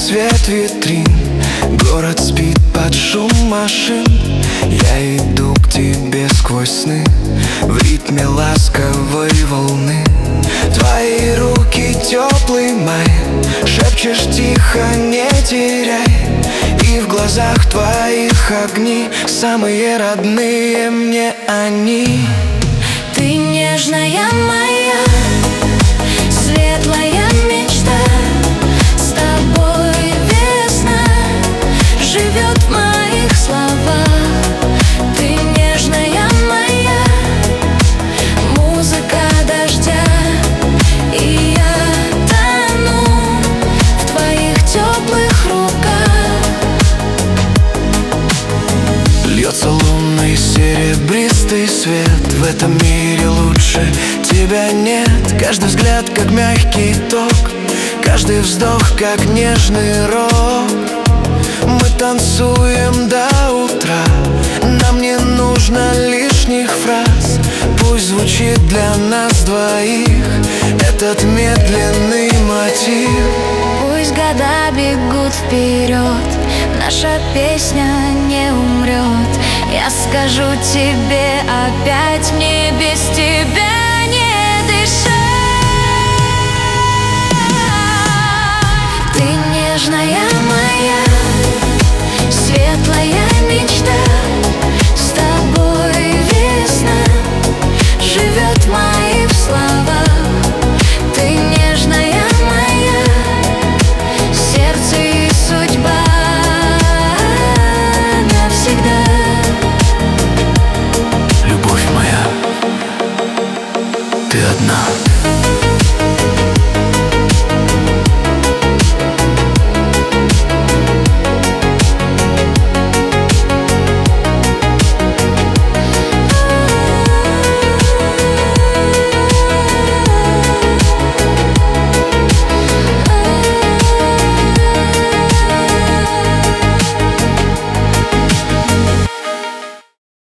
свет витрин. Город спит под шум машин. Я иду к тебе сквозь сны, в ритме ласковой волны. Твои руки теплый май, шепчешь тихо, не теряй. И в глазах твоих огни, самые родные мне они. Ты нежная моя, светлая мечта. С тобой весна живет в моих словах. Ты нежная моя, музыка дождя. И я тону в твоих теплых руках. Льется лунный серебристый свет. В этом мире лучше тебя нет. Каждый взгляд как мягкий ток, каждый вздох как нежный рок. Мы танцуем до утра, нам не нужно лишних фраз. Пусть звучит для нас двоих этот медленный мотив. Пусть года бегут вперед, наша песня не умрет. Я скажу тебе опять, мне без тебя не дышать. Ты нежная моя, светлая мечта. С тобой весна живет в моих словах. Ты нежная моя, сердце и судьба навсегда. Любовь моя, ты одна.